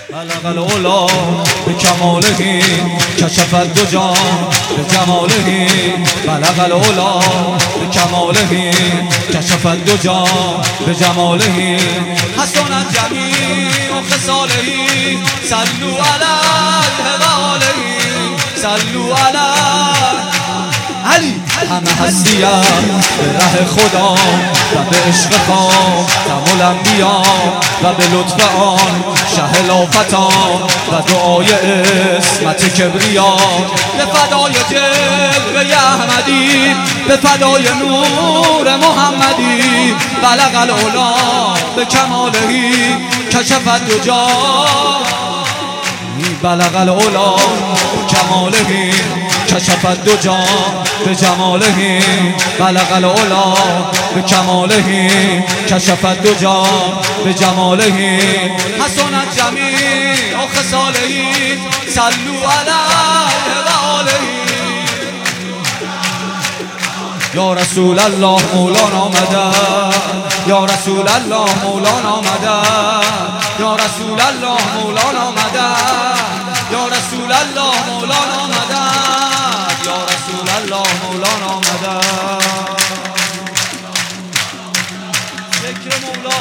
بلغ العلا بکماله کشف الدجی بجماله بلغ العلا بکماله کشف الدجی بجماله حسنت جمیع خصاله صلوا علیه و آله صلوا علیه علی همه هستیم به ره خدا و به عشق خاتم الانبیا و به لطف آن شه لافتان و دعای عصمت کبریا به فدای جلوه احمدی به فدای نور محمدی بلغ العلا به کماله کشف الدجی بلغ العلا به کماله کشف الدجی بجماله بلغ العلا بکماله کشف الدجی بجماله حسنت جمیع خصاله صلوا علیه و آله یا رسول الله مولانا مدد یا رسول الله مولانا مدد یا رسول الله مولانا مدد یا رسول الله مولانا مدد یا رسول الله مولانا مدد ذکر مولا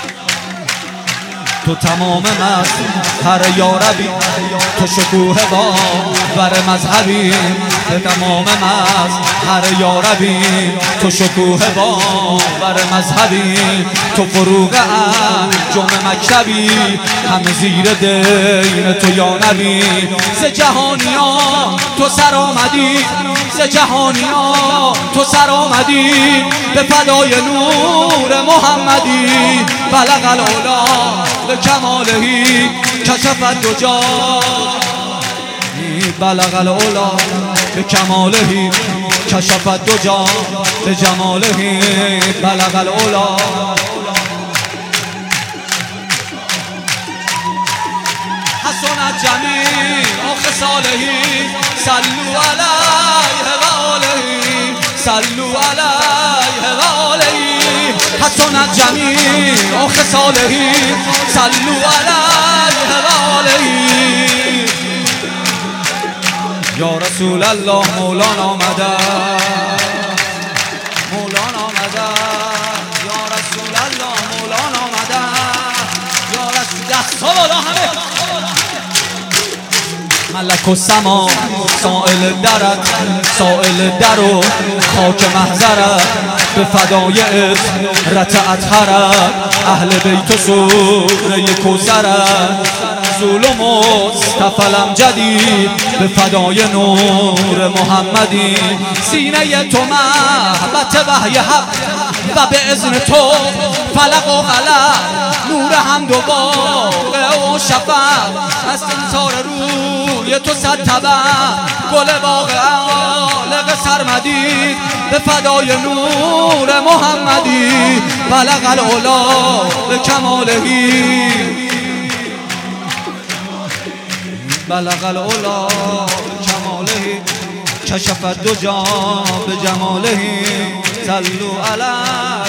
تو تمام مظهر یاربی تو شکوه باور مذهبی تو تمام مظهر یاربی تو شکوه باور مذهبی تو فروغ انجم مکتبی همه زیر دین تو یا نبی ز جهانیان تو سر آمدی ز جهانیان تو سر آمدی به فدای نور محمدی بلغ العلا به کماله کشف الدجی بلغ العلا به کماله کشف الدجی به جماله بلغ العلا حسنت جمیع خصاله صلوا علیه و آله صلوا علیه و آله حسنت جمیع خصاله صلوا علیه و آله یا رسول الله مولانا مدد مولانا مدد یا رسول الله مولانا مدد یا رسول دستا همه ملک و سما سائل درت سائل در و خاک محضرت به فدای عطرت اطهرت اهل بیت و سوره کوثرت رسول مصطفی الامجدی به فدای نور محمدی سینه تو محبت وحی حق و به اذن تو فلق و قلم نور حمد و واقع و شفق از انصار روی تو صد طبع گل باغ عالق سرمدی به فدای نور محمدی بلغ العلا به کماله بلغ العلا به کماله کشف الدجی به جماله صلوا علیه